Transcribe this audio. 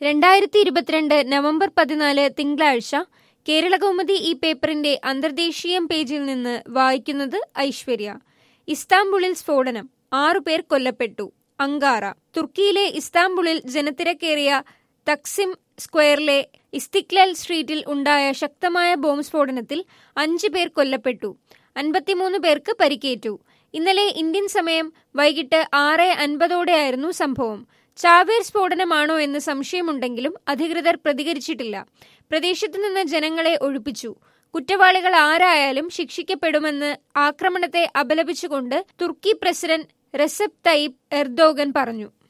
2022 November 14 തിങ്കളാഴ്ച കേരളകൗമുദി ഈ പേപ്പറിന്റെ അന്തർദേശീയം പേജിൽ നിന്ന് വായിക്കുന്നത് ഐശ്വര്യ. ഇസ്താംബുളിൽ സ്ഫോടനം, 6 പേർ കൊല്ലപ്പെട്ടു. അങ്കാറ. തുർക്കിയിലെ ഇസ്താംബുളിൽ ജനത്തിരക്കേറിയ തക്സിം സ്ക്വയറിലെ ഇസ്തിക്ലാൽ സ്ട്രീറ്റിൽ ഉണ്ടായ ശക്തമായ ബോംബ് സ്ഫോടനത്തിൽ 5 പേർ കൊല്ലപ്പെട്ടു. 53 പേർക്ക് പരിക്കേറ്റു. ഇന്നലെ ഇന്ത്യൻ സമയം വൈകിട്ട് 6:50 സംഭവം. ചാവേർ സ്ഫോടനമാണോ എന്ന് സംശയമുണ്ടെങ്കിലും അധികൃതർ പ്രതികരിച്ചിട്ടില്ല. പ്രദേശത്തു നിന്ന് ജനങ്ങളെ ഒഴിപ്പിച്ചു. കുറ്റവാളികൾ ആരായാലും ശിക്ഷിക്കപ്പെടുമെന്ന് ആക്രമണത്തെ അപലപിച്ചുകൊണ്ട് തുർക്കി പ്രസിഡന്റ് റെസെപ് തയ്യിപ് എർദോഗൻ പറഞ്ഞു.